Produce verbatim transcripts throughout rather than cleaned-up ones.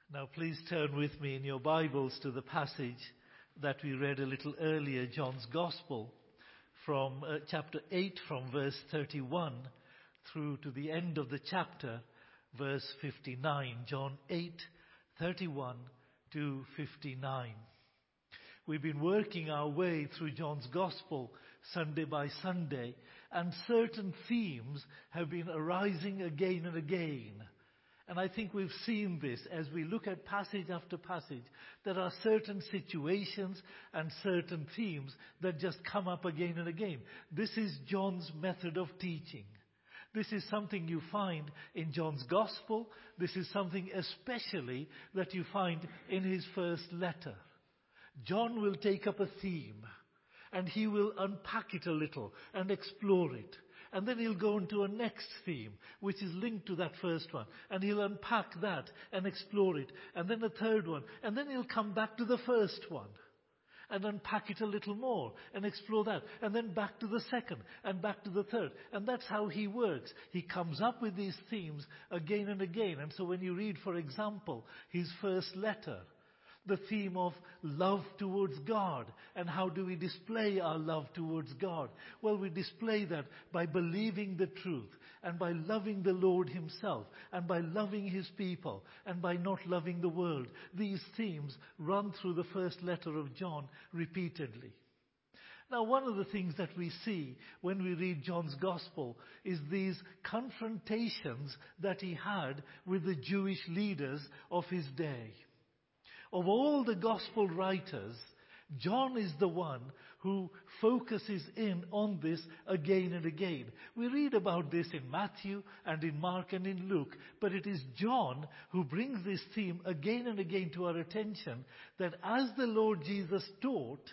Now please turn with me in your Bibles to the passage that we read a little earlier, John's Gospel, from uh, chapter eight, from verse thirty-one through to the end of the chapter, verse fifty-nine. John eight, thirty-one to fifty-nine. We've been working our way through John's Gospel Sunday by Sunday, and certain themes have been arising again and again. And I think we've seen this as we look at passage after passage. There are certain situations and certain themes that just come up again and again. This is John's method of teaching. This is something you find in John's Gospel. This is something especially that you find in his first letter. John will take up a theme and he will unpack it a little and explore it. And then he'll go into a next theme, which is linked to that first one. And he'll unpack that and explore it. And then a third one. And then he'll come back to the first one and unpack it a little more and explore that. And then back to the second and back to the third. And that's how he works. He comes up with these themes again and again. And so when you read, for example, his first letter, the theme of love towards God. And how do we display our love towards God? Well, we display that by believing the truth and by loving the Lord himself and by loving his people and by not loving the world. These themes run through the first letter of John repeatedly. Now, one of the things that we see when we read John's Gospel is these confrontations that he had with the Jewish leaders of his day. Of all the Gospel writers, John is the one who focuses in on this again and again. We read about this in Matthew and in Mark and in Luke, but it is John who brings this theme again and again to our attention, that as the Lord Jesus taught,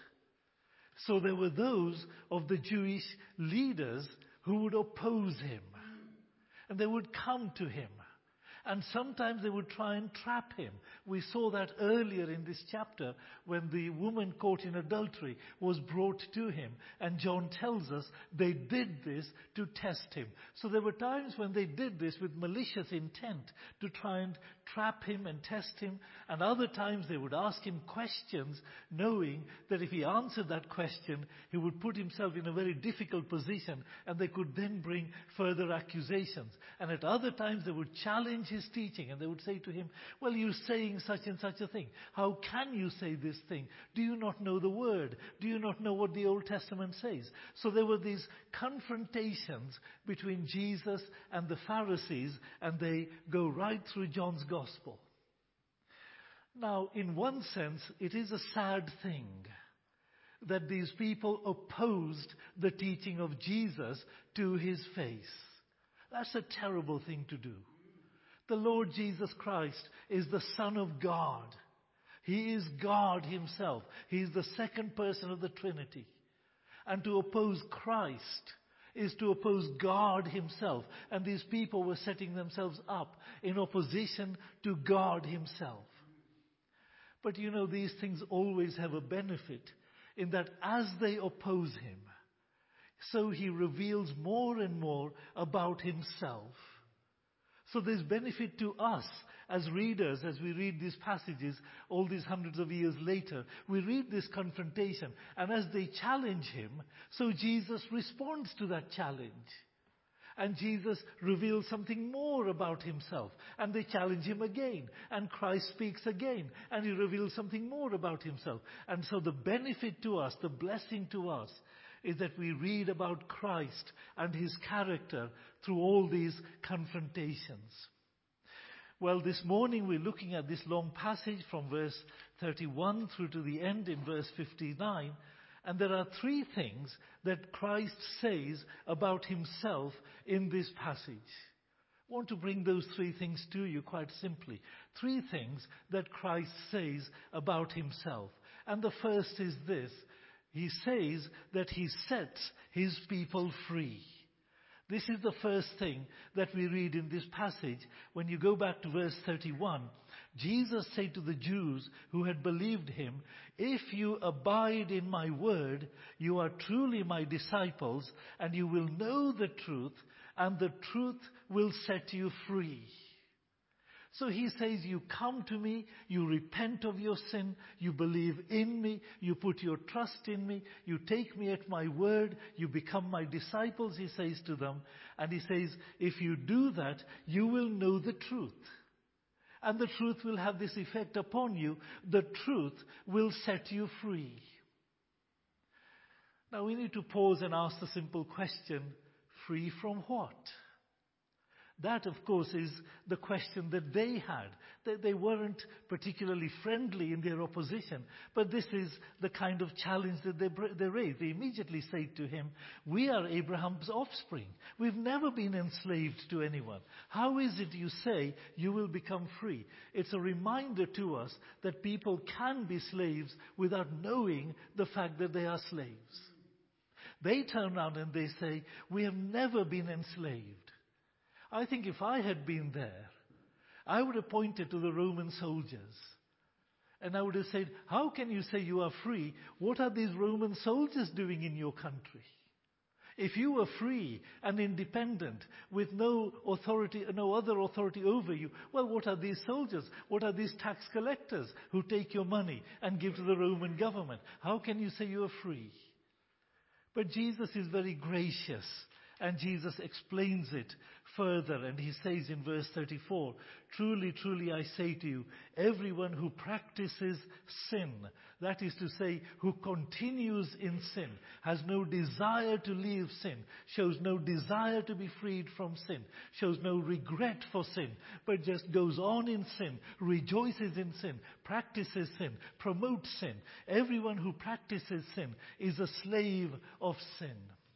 so there were those of the Jewish leaders who would oppose him. And they would come to him. And sometimes they would try and trap him. We saw that earlier in this chapter when the woman caught in adultery was brought to him. And John tells us they did this to test him. So there were times when they did this with malicious intent to try and trap him and test him. And other times they would ask him questions knowing that if he answered that question, he would put himself in a very difficult position and they could then bring further accusations. And at other times they would challenge his teaching and they would say to him, well, you're saying such and such a thing. How can you say this thing? Do you not know the word? Do you not know what the Old Testament says? So there were these confrontations between Jesus and the Pharisees, and they go right through John's Gospel. Now, in one sense, it is a sad thing that these people opposed the teaching of Jesus to his face. That's a terrible thing to do. The Lord Jesus Christ is the Son of God. He is God himself. He is the second person of the Trinity. And to oppose Christ is to oppose God himself. And these people were setting themselves up in opposition to God himself. But you know, these things always have a benefit in that as they oppose him, so he reveals more and more about himself. So there's benefit to us as readers, as we read these passages all these hundreds of years later. We read this confrontation, and as they challenge him, so Jesus responds to that challenge. And Jesus reveals something more about himself. And they challenge him again. And Christ speaks again. And he reveals something more about himself. And so the benefit to us, the blessing to us, is that we read about Christ and his character through all these confrontations. Well, this morning we're looking at this long passage from verse thirty-one through to the end in verse fifty-nine. And there are three things that Christ says about himself in this passage. I want to bring those three things to you quite simply. Three things that Christ says about himself. And the first is this. He says that he sets his people free. This is the first thing that we read in this passage. When you go back to verse thirty-one, Jesus said to the Jews who had believed him, "If you abide in my word, you are truly my disciples, and you will know the truth, and the truth will set you free." So he says, you come to me, you repent of your sin, you believe in me, you put your trust in me, you take me at my word, you become my disciples, he says to them. And he says, if you do that, you will know the truth. And the truth will have this effect upon you. The truth will set you free. Now we need to pause and ask the simple question, free from what? That, of course, is the question that they had. They, they weren't particularly friendly in their opposition, but this is the kind of challenge that they, they raised. They immediately say to him, we are Abraham's offspring. We've never been enslaved to anyone. How is it you say you will become free? It's a reminder to us that people can be slaves without knowing the fact that they are slaves. They turn around and they say, we have never been enslaved. I think if I had been there, I would have pointed to the Roman soldiers. And I would have said, how can you say you are free? What are these Roman soldiers doing in your country? If you were free and independent with no authority, no other authority over you, well, what are these soldiers? What are these tax collectors who take your money and give to the Roman government? How can you say you are free? But Jesus is very gracious. And Jesus explains it further, and he says in verse thirty-four, truly, truly I say to you, everyone who practices sin, that is to say, who continues in sin, has no desire to leave sin, shows no desire to be freed from sin, shows no regret for sin, but just goes on in sin, rejoices in sin, practices sin, promotes sin. Everyone who practices sin is a slave of sin.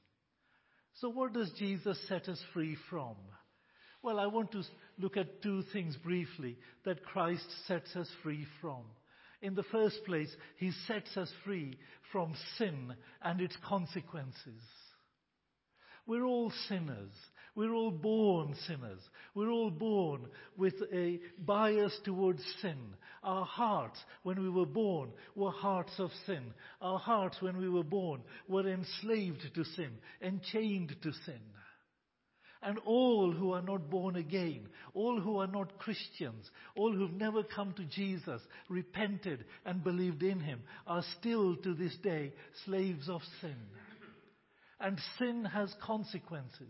So what does Jesus set us free from? Well, I want to look at two things briefly that Christ sets us free from. In the first place, he sets us free from sin and its consequences. We're all sinners. We're all born sinners. We're all born with a bias towards sin. Our hearts, when we were born, were hearts of sin. Our hearts, when we were born, were enslaved to sin, enchained to sin. And all who are not born again, all who are not Christians, all who've never come to Jesus, repented and believed in him, are still to this day slaves of sin. And sin has consequences.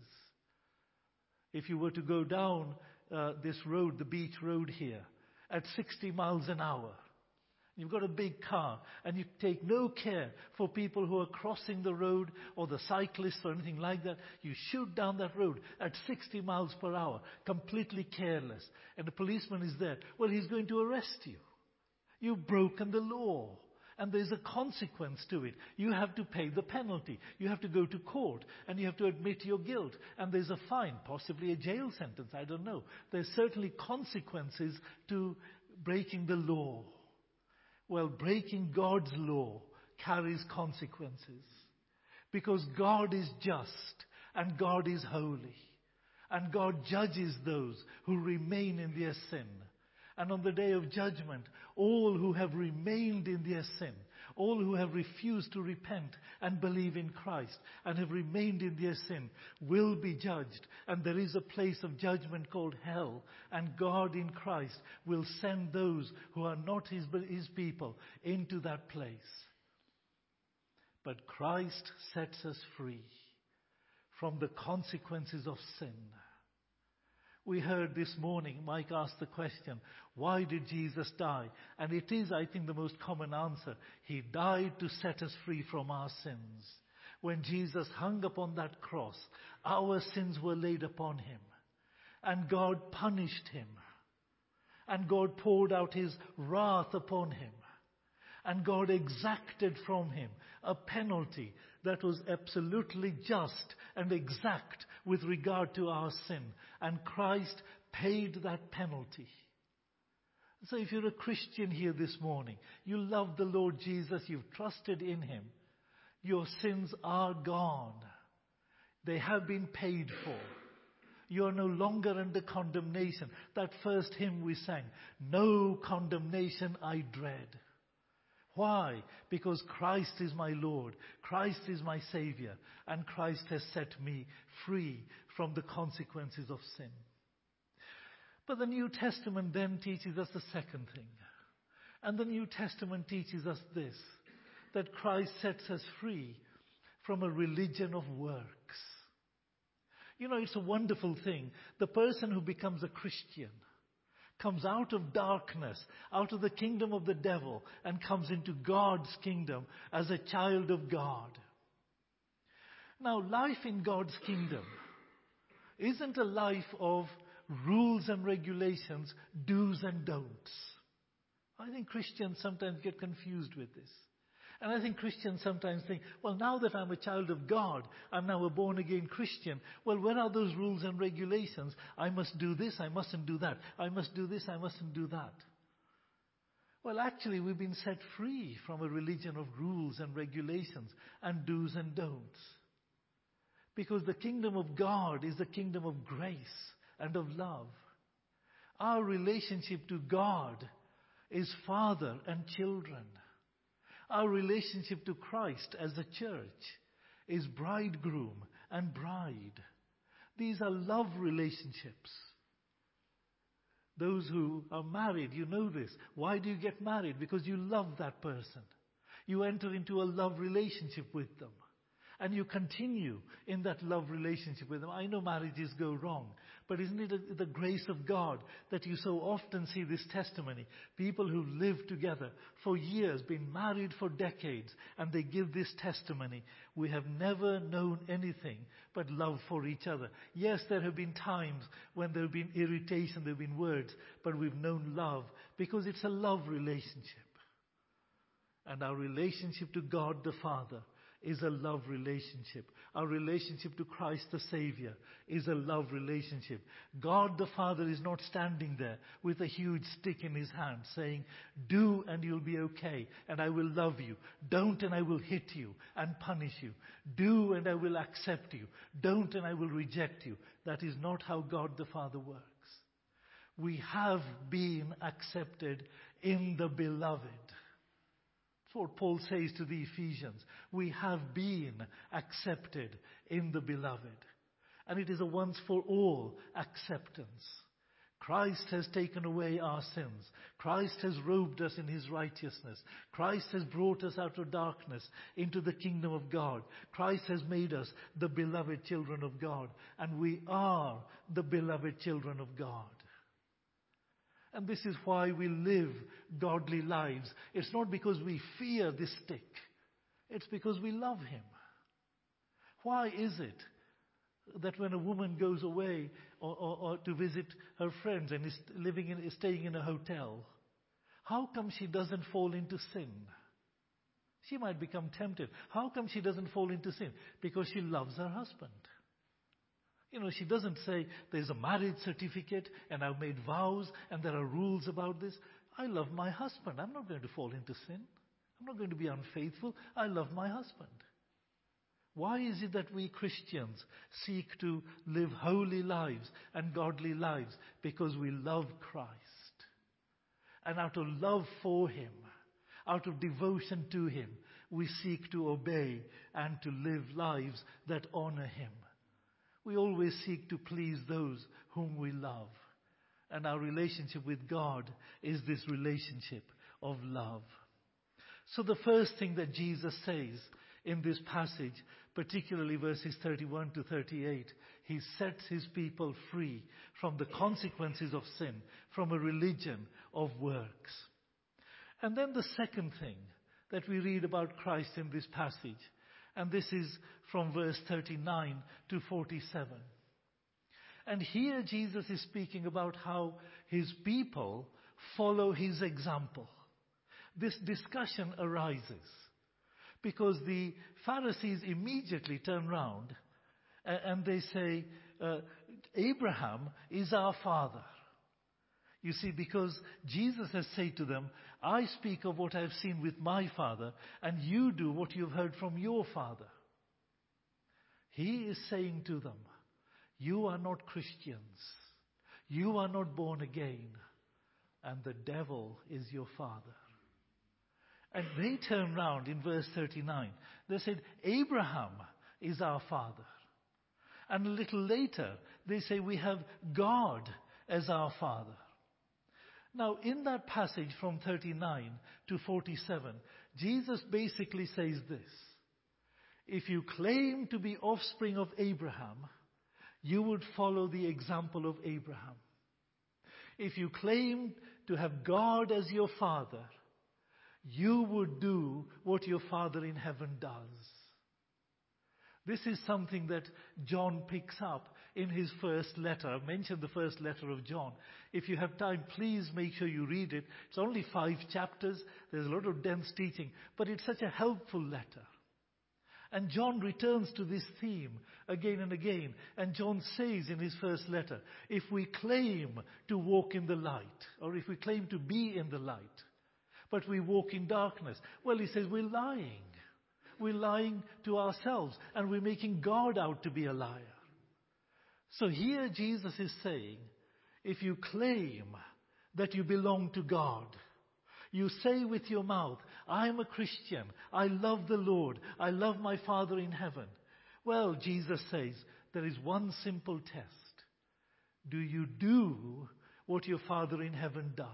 If you were to go down uh, this road, the beach road here, at sixty miles an hour, you've got a big car, and you take no care for people who are crossing the road or the cyclists or anything like that. You shoot down that road at sixty miles per hour, completely careless, and the policeman is there. Well, he's going to arrest you. You've broken the law. And there's a consequence to it. You have to pay the penalty. You have to go to court and you have to admit your guilt. And there's a fine, possibly a jail sentence, I don't know. There's certainly consequences to breaking the law. Well, breaking God's law carries consequences. Because God is just and God is holy. And God judges those who remain in their sin. And on the day of judgment, all who have remained in their sin, all who have refused to repent and believe in Christ and have remained in their sin will be judged. And there is a place of judgment called hell. And God in Christ will send those who are not his, his people into that place. But Christ sets us free from the consequences of sin. We heard this morning, Mike asked the question, why did Jesus die? And it is, I think, the most common answer. He died to set us free from our sins. When Jesus hung upon that cross, our sins were laid upon him. And God punished him. And God poured out his wrath upon him. And God exacted from him a penalty that was absolutely just and exact with regard to our sin. And Christ paid that penalty. So if you're a Christian here this morning, you love the Lord Jesus, you've trusted in him, your sins are gone. They have been paid for. You are no longer under condemnation. That first hymn we sang, no condemnation I dread. Why? Because Christ is my Lord, Christ is my Savior, and Christ has set me free from the consequences of sin. But the New Testament then teaches us the second thing. And the New Testament teaches us this, that Christ sets us free from a religion of works. You know, it's a wonderful thing. The person who becomes a Christian comes out of darkness, out of the kingdom of the devil, and comes into God's kingdom as a child of God. Now, life in God's kingdom isn't a life of rules and regulations, do's and don'ts. I think Christians sometimes get confused with this. And I think Christians sometimes think, well, now that I'm a child of God, I'm now a born-again Christian. Well, where are those rules and regulations? I must do this, I mustn't do that. I must do this, I mustn't do that. Well, actually, we've been set free from a religion of rules and regulations and do's and don'ts. Because the kingdom of God is the kingdom of grace and of love. Our relationship to God is father and children. Our relationship to Christ as a church is bridegroom and bride. These are love relationships. Those who are married, you know this. Why do you get married? Because you love that person. You enter into a love relationship with them. And you continue in that love relationship with them. I know marriages go wrong, but isn't it the grace of God that you so often see this testimony? People who live together for years, been married for decades, and they give this testimony. We have never known anything but love for each other. Yes, there have been times when there have been irritation, there have been words, but we've known love because it's a love relationship. And our relationship to God the Father is a love relationship. Our relationship to Christ the Savior is a love relationship. God the Father is not standing there with a huge stick in his hand saying, do and you'll be okay and I will love you. Don't and I will hit you and punish you. Do and I will accept you. Don't and I will reject you. That is not how God the Father works. We have been accepted in the beloved. What Paul says to the Ephesians, we have been accepted in the beloved. And it is a once for all acceptance. Christ has taken away our sins. Christ has robed us in his righteousness. Christ has brought us out of darkness into the kingdom of God. Christ has made us the beloved children of God. And we are the beloved children of God. And this is why we live godly lives. It's not because we fear this stick. It's because we love him. Why is it that when a woman goes away or, or, or to visit her friends and is living in, is staying in a hotel, how come she doesn't fall into sin? She might become tempted. How come she doesn't fall into sin? Because she loves her husband. You know, she doesn't say, there's a marriage certificate and I've made vows and there are rules about this. I love my husband. I'm not going to fall into sin. I'm not going to be unfaithful. I love my husband. Why is it that we Christians seek to live holy lives and godly lives? Because we love Christ. And out of love for him, out of devotion to him, we seek to obey and to live lives that honor him. We always seek to please those whom we love. And our relationship with God is this relationship of love. So the first thing that Jesus says in this passage, particularly verses thirty-one to thirty-eight, he sets his people free from the consequences of sin, from a religion of works. And then the second thing that we read about Christ in this passage, and this is from verse thirty-nine to forty-seven. And here Jesus is speaking about how his people follow his example. This discussion arises because the Pharisees immediately turn round and they say, uh, Abraham is our father. You see, because Jesus has said to them, I speak of what I have seen with my father, and you do what you have heard from your father. He is saying to them, you are not Christians. You are not born again. And the devil is your father. And they turn round in verse thirty-nine. They said, Abraham is our father. And a little later, they say, we have God as our Father. Now, in that passage from thirty-nine to forty-seven, Jesus basically says this: if you claim to be offspring of Abraham, you would follow the example of Abraham. If you claim to have God as your Father, you would do what your Father in heaven does. This is something that John picks up in his first letter. I mentioned the first letter of John. If you have time, please make sure you read it. It's only five chapters. There's a lot of dense teaching, but it's such a helpful letter. And John returns to this theme again and again. And John says in his first letter, if we claim to walk in the light, or if we claim to be in the light, but we walk in darkness, well, he says we're lying. We're lying to ourselves, and we're making God out to be a liar. So here Jesus is saying, if you claim that you belong to God, you say with your mouth, I'm a Christian, I love the Lord, I love my Father in heaven. Well, Jesus says, there is one simple test. Do you do what your Father in heaven does?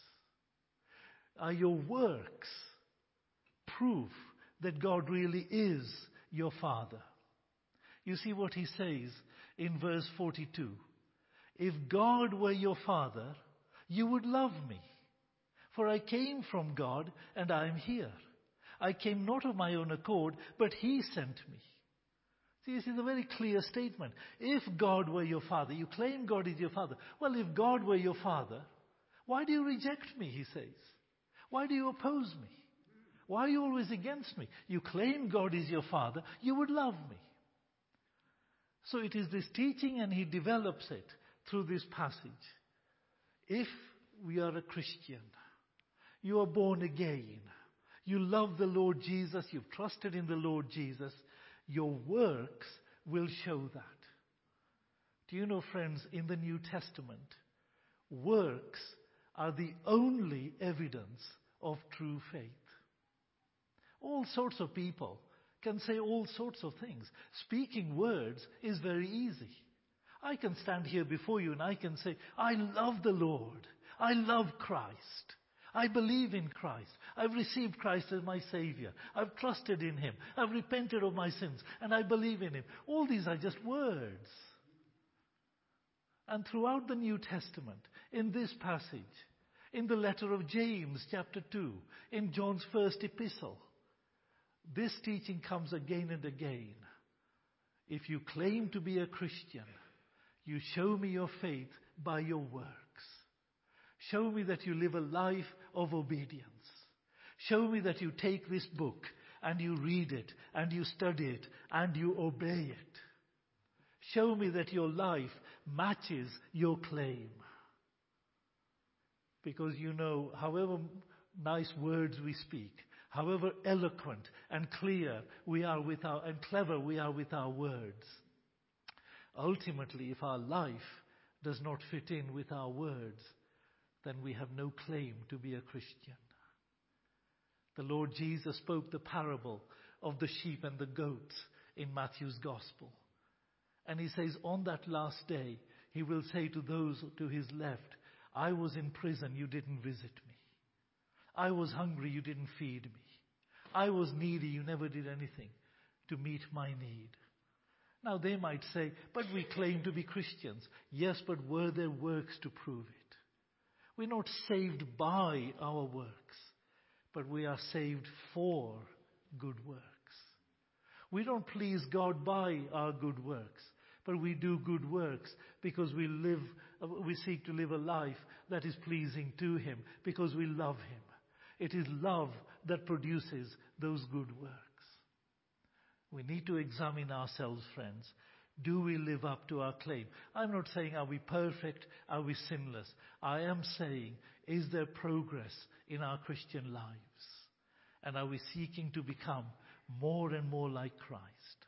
Are your works proof that God really is your Father? You see what he says in verse forty-two. If God were your Father, you would love me. For I came from God, and I am here. I came not of my own accord, but he sent me. See, this is a very clear statement. If God were your Father, you claim God is your Father. Well, if God were your Father, why do you reject me, he says? Why do you oppose me? Why are you always against me? You claim God is your Father, you would love me. So it is this teaching, and he develops it through this passage. If we are a Christian, you are born again, you love the Lord Jesus, you've trusted in the Lord Jesus, your works will show that. Do you know, friends, in the New Testament, works are the only evidence of true faith. All sorts of people can say all sorts of things. Speaking words is very easy. I can stand here before you and I can say, I love the Lord. I love Christ. I believe in Christ. I've received Christ as my Savior. I've trusted in him. I've repented of my sins and I believe in him. All these are just words. And throughout the New Testament, in this passage, in the letter of James chapter two, in John's first epistle, this teaching comes again and again. If you claim to be a Christian, you show me your faith by your works. Show me that you live a life of obedience. Show me that you take this book and you read it and you study it and you obey it. Show me that your life matches your claim. Because you know, however nice words we speak, however eloquent and clear we are with our, and clever we are with our words, ultimately, if our life does not fit in with our words, then we have no claim to be a Christian. The Lord Jesus spoke the parable of the sheep and the goats in Matthew's Gospel. And he says, on that last day, he will say to those to his left, I was in prison, you didn't visit me. I was hungry, you didn't feed me. I was needy, you never did anything to meet my need. Now they might say, but we claim to be Christians. Yes, but were there works to prove it? We're not saved by our works, but we are saved for good works. We don't please God by our good works, but we do good works because we live, we seek to live a life that is pleasing to him because we love him. It is love that produces those good works. We need to examine ourselves, friends. Do we live up to our claim? I'm not saying, are we perfect? Are we sinless? I am saying, is there progress in our Christian lives? And are we seeking to become more and more like Christ?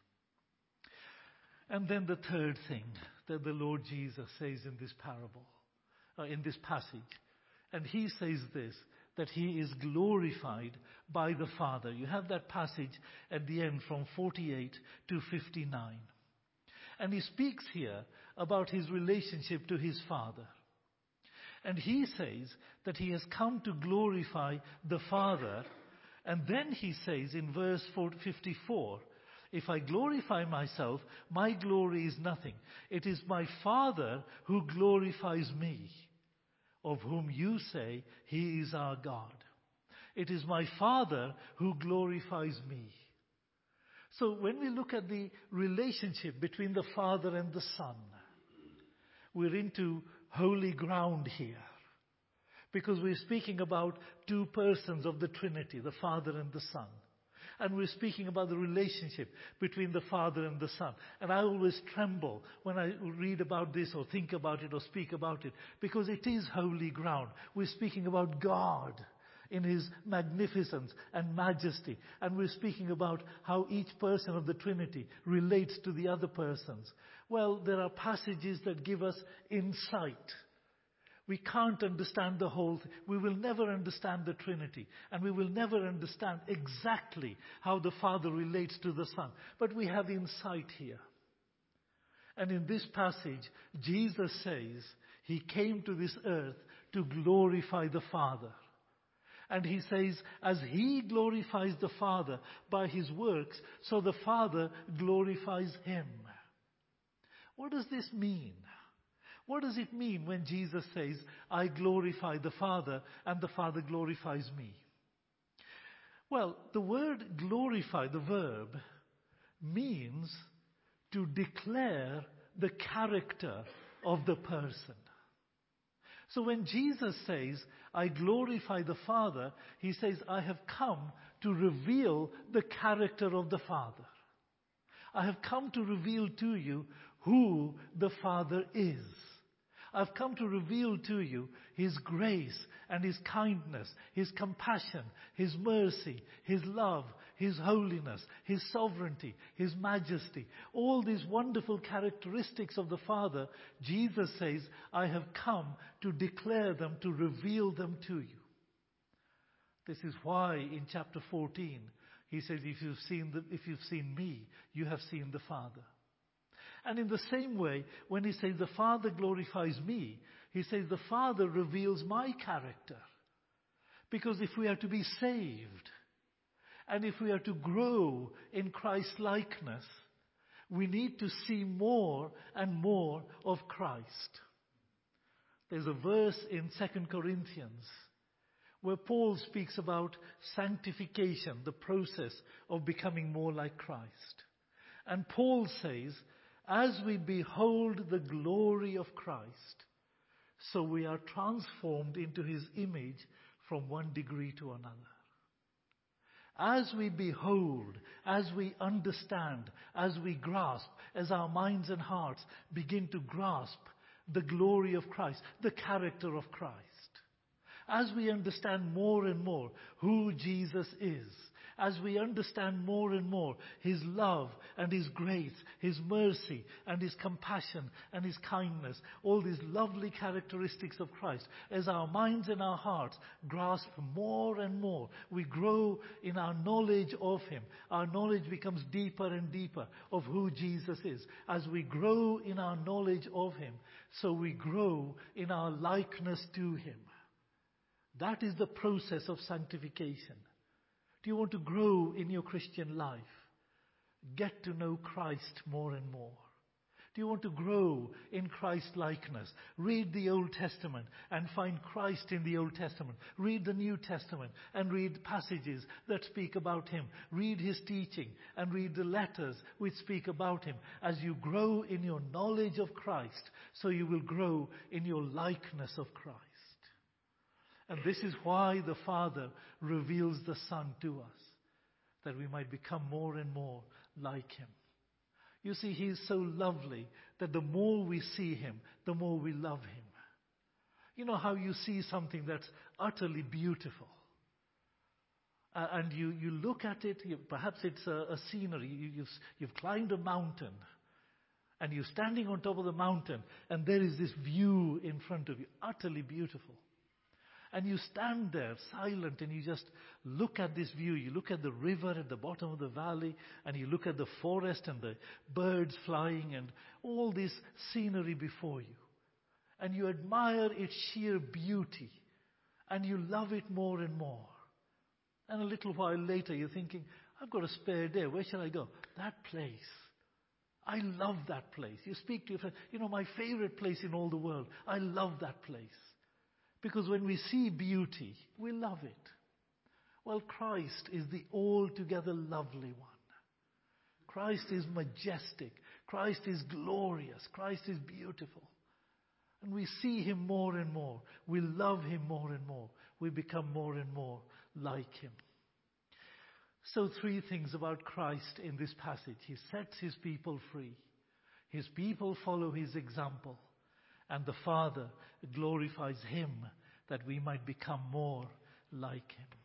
And then the third thing that the Lord Jesus says in this parable, uh, in this passage, and he says this, that he is glorified by the Father. You have that passage at the end from forty-eight to fifty-nine. And he speaks here about his relationship to his Father. And he says that he has come to glorify the Father. And then he says in verse fifty-four, if I glorify myself, my glory is nothing. It is my Father who glorifies me, of whom you say he is our God. It is my Father who glorifies me. So when we look at the relationship between the Father and the Son, we're into holy ground here. Because we're speaking about two persons of the Trinity, the Father and the Son. And we're speaking about the relationship between the Father and the Son. And I always tremble when I read about this or think about it or speak about it, because it is holy ground. We're speaking about God in his magnificence and majesty. And we're speaking about how each person of the Trinity relates to the other persons. Well, there are passages that give us insight. We can't understand the whole thing. We will never understand the Trinity. And we will never understand exactly how the Father relates to the Son. But we have insight here. And in this passage, Jesus says he came to this earth to glorify the Father. And he says, as he glorifies the Father by his works, so the Father glorifies him. What does this mean? What does it mean when Jesus says, I glorify the Father and the Father glorifies me? Well, the word glorify, the verb, means to declare the character of the person. So when Jesus says, I glorify the Father, he says, I have come to reveal the character of the Father. I have come to reveal to you who the Father is. I've come to reveal to you his grace and his kindness, his compassion, his mercy, his love, his holiness, his sovereignty, his majesty. All these wonderful characteristics of the Father, Jesus says, I have come to declare them, to reveal them to you. This is why in chapter fourteen, he says, if you've seen the, if you've seen me, you have seen the Father. And in the same way, when he says, the Father glorifies me, he says, the Father reveals my character. Because if we are to be saved, and if we are to grow in Christ's likeness, we need to see more and more of Christ. There's a verse in Second Corinthians where Paul speaks about sanctification, the process of becoming more like Christ. And Paul says, as we behold the glory of Christ, so we are transformed into his image from one degree to another. As we behold, as we understand, as we grasp, as our minds and hearts begin to grasp the glory of Christ, the character of Christ, as we understand more and more who Jesus is, as we understand more and more his love and his grace, his mercy and his compassion and his kindness, all these lovely characteristics of Christ, as our minds and our hearts grasp more and more, we grow in our knowledge of him. Our knowledge becomes deeper and deeper of who Jesus is. As we grow in our knowledge of him, so we grow in our likeness to him. That is the process of sanctification. Do you want to grow in your Christian life? Get to know Christ more and more. Do you want to grow in Christ likeness? Read the Old Testament and find Christ in the Old Testament. Read the New Testament and read passages that speak about him. Read his teaching and read the letters which speak about him. As you grow in your knowledge of Christ, so you will grow in your likeness of Christ. And this is why the Father reveals the Son to us, that we might become more and more like him. You see, he is so lovely that the more we see him, the more we love him. You know how you see something that's utterly beautiful. Uh, and you, you look at it, you, perhaps it's a, a scenery, you, you've, you've climbed a mountain, and you're standing on top of the mountain, and there is this view in front of you, utterly beautiful. And you stand there silent and you just look at this view. You look at the river at the bottom of the valley, and you look at the forest and the birds flying and all this scenery before you. and you admire its sheer beauty, and you love it more and more. And a little while later you're thinking, I've got a spare day, where shall I go? That place. I love that place. You speak to your friend, you know, my favorite place in all the world. I love that place. Because when we see beauty, we love it. Well, Christ is the altogether lovely one. Christ is majestic. Christ is glorious. Christ is beautiful. And we see him more and more. We love him more and more. We become more and more like him. So three things about Christ in this passage. He sets his people free. His people follow his example. And the Father glorifies him that we might become more like him.